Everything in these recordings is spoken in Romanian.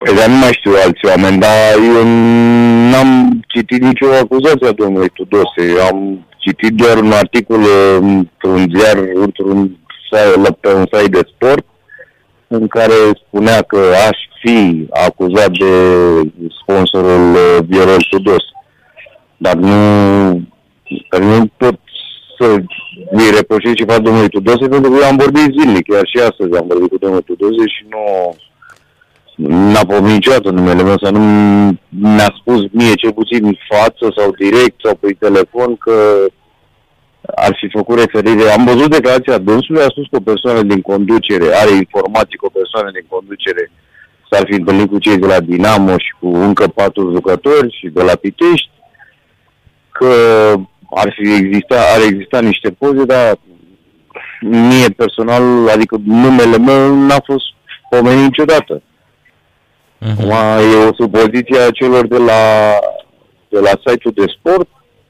Păi, dar nu mai știu alți oameni, dar eu n-am citit nicio acuzație a domnului Tudose. Am citit doar un articol într-un ziar, pe un site de sport, în care spunea că aș fi acuzat de sponsorul Viorel Tudose. Dar nu pot să îi reproșez ceva domnului Tudose, pentru că eu am vorbit zilnic, chiar și astăzi am vorbit cu domnul Tudose și n-a pomenit niciodată numele meu, sau nu mi-a spus mie cel puțin în față sau direct sau pe telefon că ar fi făcut referire. Am văzut declarația dânsului, a spus că o persoană din conducere, are informații că o persoană din conducere s-ar fi întâlnit cu cei de la Dinamo și cu încă 4 jucători și de la Pitești, că ar exista niște poze, dar mie personal, adică numele meu n-a fost pomenit niciodată. E o supoziție a celor de la site-ul de sport.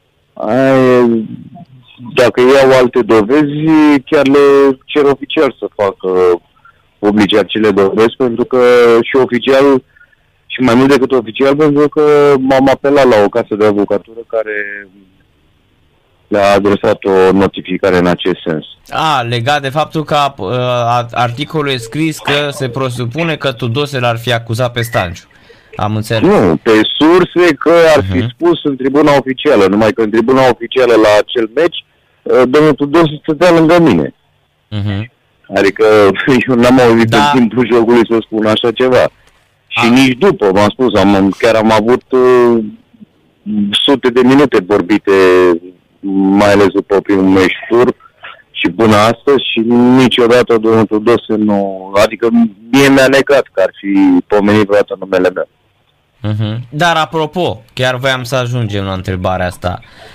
Dacă iau alte dovezi, chiar le cer oficial să facă publice acele dovezi, pentru că și oficial, și mai mult decât oficial, pentru că m-am apelat la o casă de avocatură care le-a adresat o notificare în acest sens. Legat de faptul că articolul e scris că se presupune că Tudose l-ar fi acuzat pe Stanciu. Am înțeles. Nu, pe surse că ar fi spus în tribuna oficială, numai că în tribuna oficială la acel meci, domnul Tudose stătea lângă mine. Adică eu n-am auzit în timpul jocului să spun așa ceva. Și nici după, v-am spus, chiar am avut sute de minute vorbite, mai ales după primul meci tur și până astăzi, și niciodată domnul Tudose nu... Adică mie mi-a negat că ar fi pomenit vreodată numele meu. Dar apropo, chiar voiam să ajungem la întrebarea asta.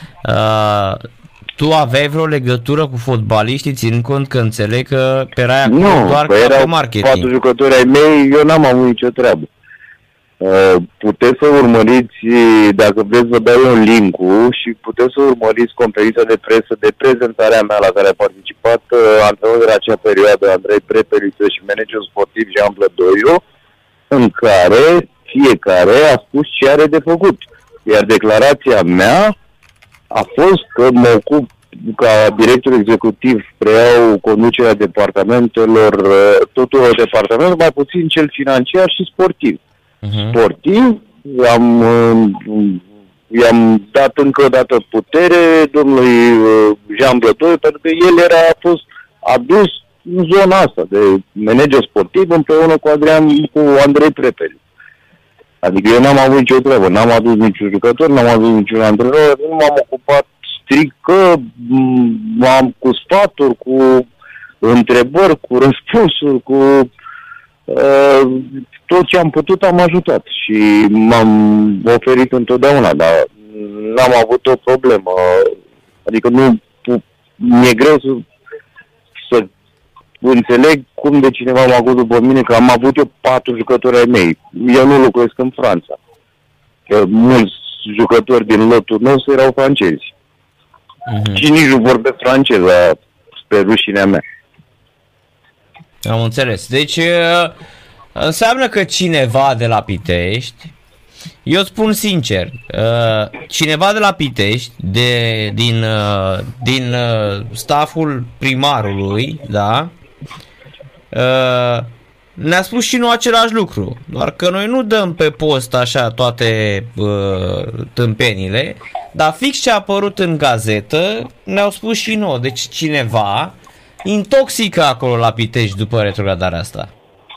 Tu aveai vreo legătură cu fotbaliștii, ținând cont că înțeleg că erai acolo doar ca pe marketing? 4 jucători ai mei, eu n-am avut nicio treabă. Puteți să urmăriți, dacă vreți vă dau un link-ul, și puteți să urmăriți conferința de presă de prezentarea mea la care a participat antrenorul de la acea perioadă, Andrei Prepeliță, și managerul sportiv Jean Blădoiu, în care fiecare a spus ce are de făcut. Iar declarația mea a fost că mă ocup ca director executiv, preiau conducerea departamentelor, totul departamentul, mai puțin cel financiar și sportiv. Sportiv, i-am dat încă o dată putere domnului Jean Blădoi, pentru că el a fost adus în zona asta de manager sportiv împreună cu Andrei Prepeli. Adică eu n-am avut nicio treabă, n-am adus niciun jucător, n-am adus niciun antrenor, nu m-am ocupat strict că m-am cu sfaturi, cu întrebări, cu răspunsuri, cu tot ce am putut am ajutat și m-am oferit întotdeauna, dar n-am avut o problemă. Adică nu mi-e greu să înțeleg cum de cineva m-a avut după mine, că am avut eu 4 jucători ai mei. Eu nu locuiesc în Franța. Că mulți jucători din lotul nostru erau francezi. Și nici nu vorbesc franceză, spre rușinea mea. Am înțeles. Deci înseamnă că cineva de la Pitești, eu spun sincer, cineva de la Pitești, din stafful primarului, da, ne-a spus și nu același lucru, doar că noi nu dăm pe post așa toate tâmpenile, dar fix ce a apărut în gazetă ne-au spus și nouă. Deci cineva intoxică acolo la Pitești după retrogradarea asta.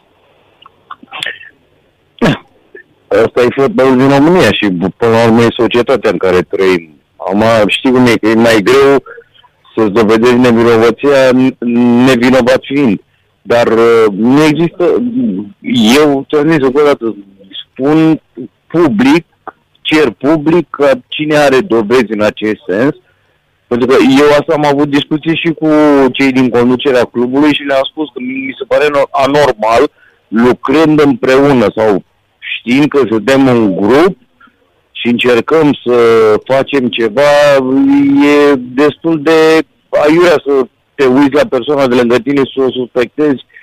Asta e fotbalul din România și până la urmă e societatea în care trăim. Știi cum e, că e mai greu să-ți dovedești nevinovăția nevinovat fiind. Dar nu există, eu ți-am zis o dată, spun public, cer public ca cine are dovezi în acest sens, pentru că eu asta am avut discuții și cu cei din conducerea clubului și le-am spus că mi se pare anormal, lucrând împreună sau știind că suntem un grup și încercăm să facem ceva, e destul de aiurea să te uiți la persoana de lângă tine și să o suspectezi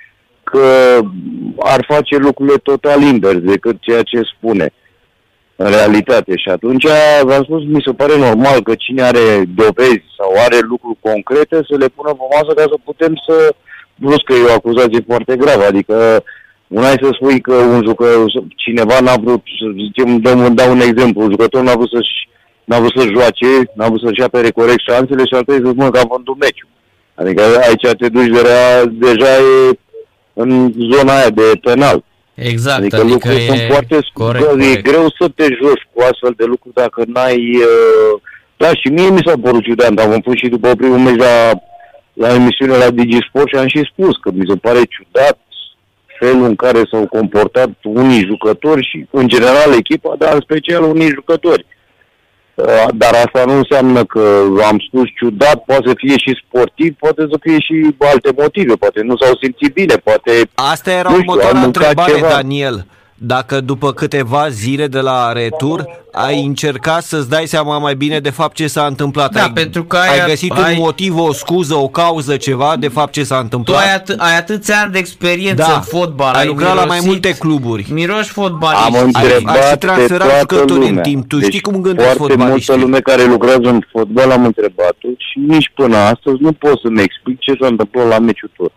că ar face lucrurile total invers decât ceea ce spune în realitate. Și atunci, v-am spus, mi se pare normal că cine are dovezi sau are lucruri concrete să le pună pe masă ca să putem să... Plus că e o acuzație foarte gravă, adică una e să spui că cineva n-a vrut, să zicem, dau un exemplu, un jucător n-a vrut să joace, n-a vrut să-și apere corect șansele și ar trebui să spună că a vândut meciul. Adică aici te duci deja e în zona aia de penal. Exact, adică lucrurile sunt foarte corect. E greu să te joci cu astfel de lucruri dacă n-ai... Da, și mie mi s-a părut ciudat, am fost și după primul meci la emisiune la DigiSport și am și spus că mi se pare ciudat felul în care s-au comportat unii jucători și, în general, echipa, dar în special unii jucători. Dar asta nu înseamnă că am spus ciudat, poate să fie și sportiv, poate să fie și alte motive, poate nu s-au simțit bine, poate... Asta era următoarea întrebare, ceva. Daniel. Dacă după câteva zile de la retur ai încercat să-ți dai seama mai bine de fapt ce s-a întâmplat, da, pentru că ai găsit un motiv, o scuză, o cauză, ceva de fapt ce s-a întâmplat? Tu ai atâția ani de experiență în fotbal. Ai lucrat la mai multe cluburi. Miroși fotbaliști. Am întrebat ai transferat jucători în timp. Tu știi cum gândesc fotbaliștii. Foarte multă lume care lucrează în fotbal am întrebat-o și nici până astăzi nu pot să-mi explic ce s-a întâmplat la meciul tău.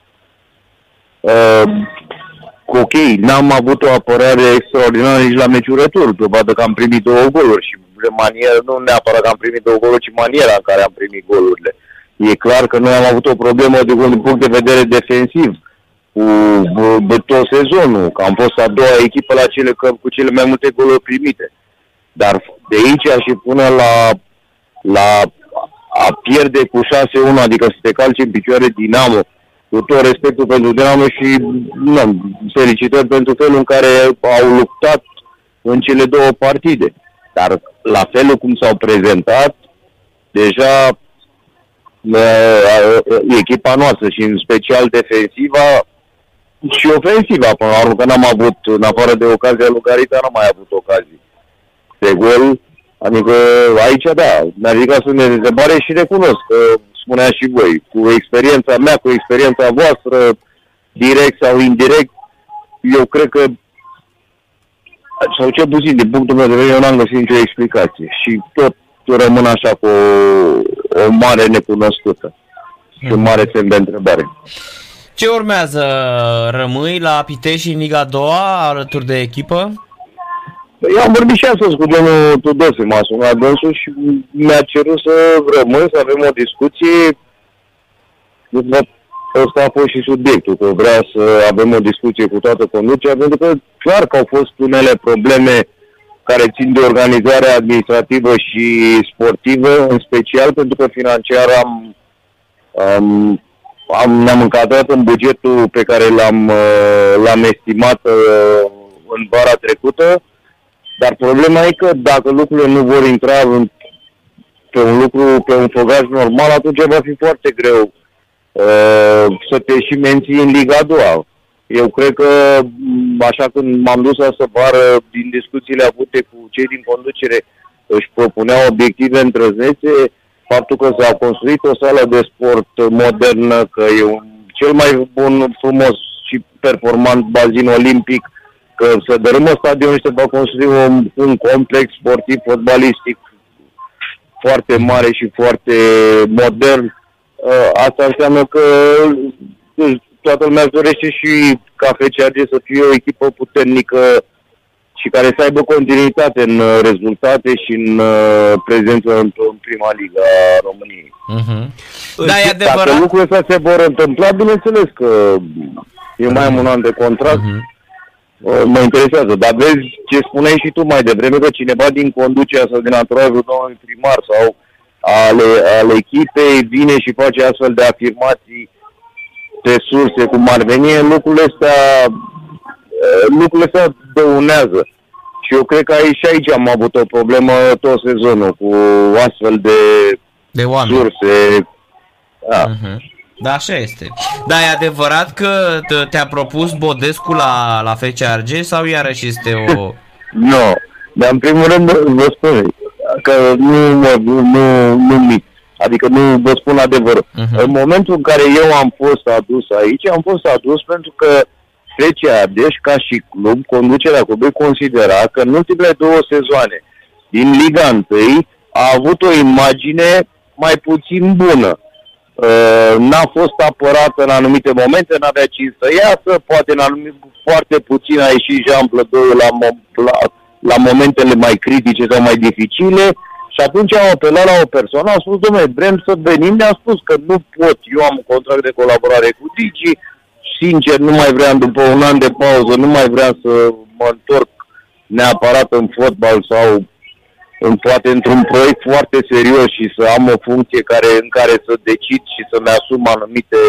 Ok, n-am avut o apărare extraordinară nici la meciul retur, dovadă că am primit 2 goluri și maniera, nu neapărat că am primit 2 goluri, ci maniera în care am primit golurile. E clar că noi am avut o problemă din punct de vedere defensiv cu tot sezonul, că am fost a doua echipă cu cele mai multe goluri primite. Dar de aici și până la a pierde cu 6-1, adică să te calci în picioare Dinamo, cu tot respectul pentru Dinamo și felicitări pentru felul în care au luptat în cele 2 partide. Dar la felul cum s-au prezentat, deja echipa noastră și în special defensiva și ofensiva, până la urmă, că n-am avut, în afară de ocazia lui Garita, n-am mai avut ocazii de gol. Adică aici, da, mi-a ridicat să ne întrebare și recunosc că spunea și voi, cu experiența mea, cu experiența voastră, direct sau indirect, eu cred că, sau cel puțin, din punctul meu de vedere, eu n-am găsit nicio explicație și tot rămân așa cu o mare necunoscută și un mare semn de întrebare. Ce urmează? Rămâi la Pitești în Liga 2 alături de echipă? Eu am vorbit și astăzi cu domnul Tudose, m-a sunat dânsul și mi-a cerut să rămân, să avem o discuție. Ăsta a fost și subiectul, că vrea să avem o discuție cu toată conducerea, pentru că clar că au fost unele probleme care țin de organizarea administrativă și sportivă, în special pentru că financiar ne-am încadrat în bugetul pe care l-am estimat în vara trecută. Dar problema e că dacă lucrurile nu vor intra pe un făgaș normal, atunci va fi foarte greu să te și menții în Liga 2. Eu cred că, așa când m-am dus astă vară, din discuțiile avute cu cei din conducere, își propuneau obiective îndrăznețe, faptul că s-a construit o sală de sport modernă, că e cel mai bun, frumos și performant bazin olimpic, că se dărâmă stadionul și se va construi un complex sportiv fotbalistic foarte mare și foarte modern. Asta înseamnă că toată lumea își dorește și ca FCAG să fie o echipă puternică și care să aibă continuitate în rezultate și în prezență în prima ligă a României. Da, e adevărat. Dacă lucrurile astea se vor întâmpla, bineînțeles că eu mai am un an de contract, mă interesează, dar vezi ce spuneai și tu mai devreme, că cineva din conducerea sau din anturajul domnului primar sau ale echipei vine și face astfel de afirmații pe surse cum ar veni, lucrurile astea dăunează. Și eu cred că și aici am avut o problemă tot sezonul cu astfel de surse. Da. Da, așa este. Da, e adevărat că te-a propus Bodescu la FC Argeș sau iarăși este o... Nu, dar în primul rând vă spun că nu mit. Adică nu vă spun adevărul. În momentul în care eu am fost adus aici, am fost adus pentru că FC Ardeș, ca și club, conducerea clubului considera că în ultimele 2 sezoane din Liga 1 a avut o imagine mai puțin bună. N-a fost apărată în anumite momente, n-avea cine să iasă, poate în foarte puțin a ieșit Jean Plădoiu la momentele mai critice sau mai dificile și atunci au apelat la o persoană, au spus, dom'le, vrem să venim, ne-a spus că nu pot, eu am un contract de colaborare cu Digi, sincer nu mai vreau, după un an de pauză, nu mai vreau să mă întorc neapărat în fotbal sau poate într-un proiect foarte serios și să am o funcție în care să decid și să-mi asum anumite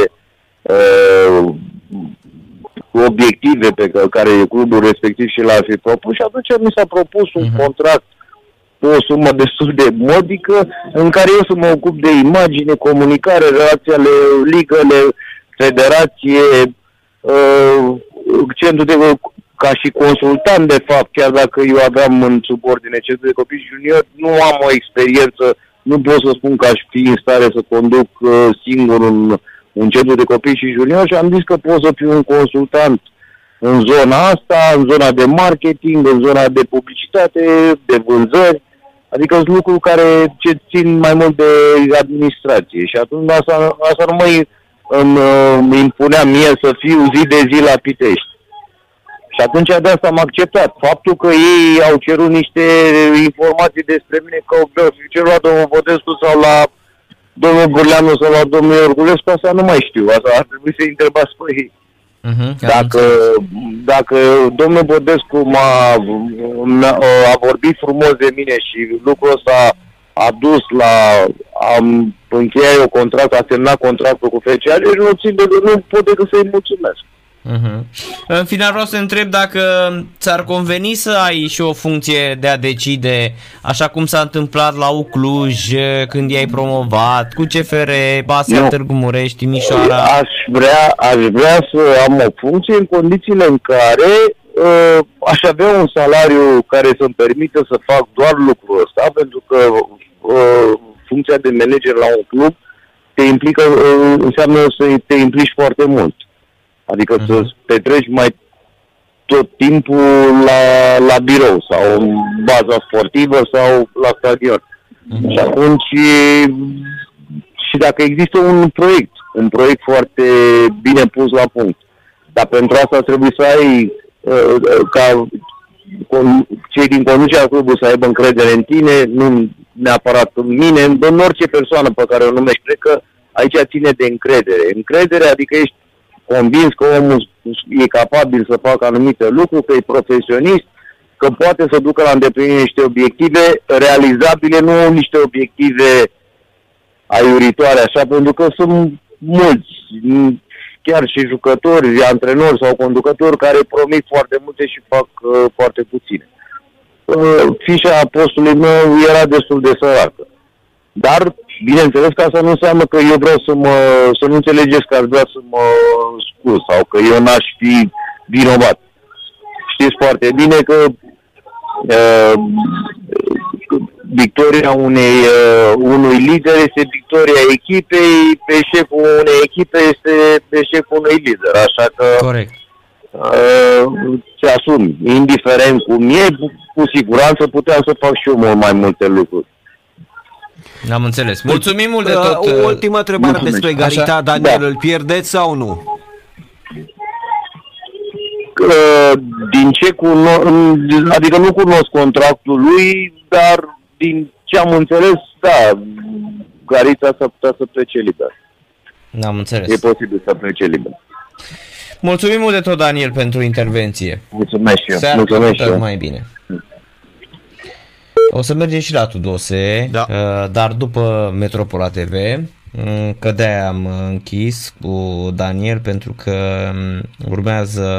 obiective pe care clubul respectiv și l-ar fi propus și atunci mi s-a propus un contract cu o sumă destul de modică în care eu să mă ocup de imagine, comunicare, relațiile, ligăle, federație, centru de ca și consultant, de fapt, chiar dacă eu aveam în subordine centru de copii junior, nu am o experiență, nu pot să spun că aș fi în stare să conduc singur un centru de copii și junior și am zis că pot să fiu un consultant în zona asta, în zona de marketing, în zona de publicitate, de vânzări, adică sunt lucruri care ce țin mai mult de administrație și atunci asta nu îmi impunea mie să fiu zi de zi la Pitești. Și atunci de asta am acceptat. Faptul că ei au cerut niște informații despre mine, că au cerut la domnul Vodescu sau la domnul Burleanu sau la domnul Iorgulescu, asta nu mai știu. Asta ar trebui să întrebați pe ei. Dacă domnul Vodescu a vorbit frumos de mine și lucrul ăsta a dus la am încheiat eu contract, a semnat contractul cu FCA, nu pot decât să-i mulțumesc. În final vreau să întreb dacă ți-ar conveni să ai și o funcție de a decide, așa cum s-a întâmplat la Ucluj când i-ai promovat, cu CFR, Basea, Târgu Mureș, Timișoara. Aș vrea să am o funcție în condițiile în care aș avea un salariu care să-mi permită să fac doar lucrul ăsta, pentru că funcția de manager la un club înseamnă să te implici foarte mult. Adică să petreci mai tot timpul la birou sau în baza sportivă sau la stadion. Și atunci, și dacă există un proiect foarte bine pus la punct, dar pentru asta trebuie să ai ca cei din conducerea clubului să aibă încredere în tine, nu neapărat în mine, în orice persoană pe care o numești. Cred că aici ține de încredere. Încredere, adică ești convins că omul e capabil să facă anumite lucruri, că e profesionist, că poate să ducă la îndeplinire niște obiective realizabile, nu niște obiective aiuritoare, așa, pentru că sunt mulți, chiar și jucători, antrenori sau conducători care promit foarte multe și fac foarte puține. Fișa postului meu era destul de săracă. Dar, bineînțeles că asta nu înseamnă că eu vreau să nu înțelegeți că aș vrea să mă scuz sau că eu n-aș fi vinovat. Știți foarte bine că victoria unui lider este victoria echipei, eșecul unei echipe este eșecul unui lider, așa că corect. Ți asumi, indiferent cum e, cu siguranță puteam să fac și eu mult mai multe lucruri. Am înțeles. Mulțumim mult de tot. O ultimă întrebare despre Garita, Daniel, da. Îl pierdeți sau nu? Din ce adică nu cunosc contractul lui, dar din ce am înțeles, da, Garita s-ar putea să plece liber. N-am înțeles. E posibil să plece liber. Mulțumim mult de tot, Daniel, pentru intervenție. Mulțumesc și eu. Mulțumesc și eu. Mai bine. O să mergem și la Tudose, da. Dar după Metropola TV, că de-aia am închis cu Daniel, pentru că urmează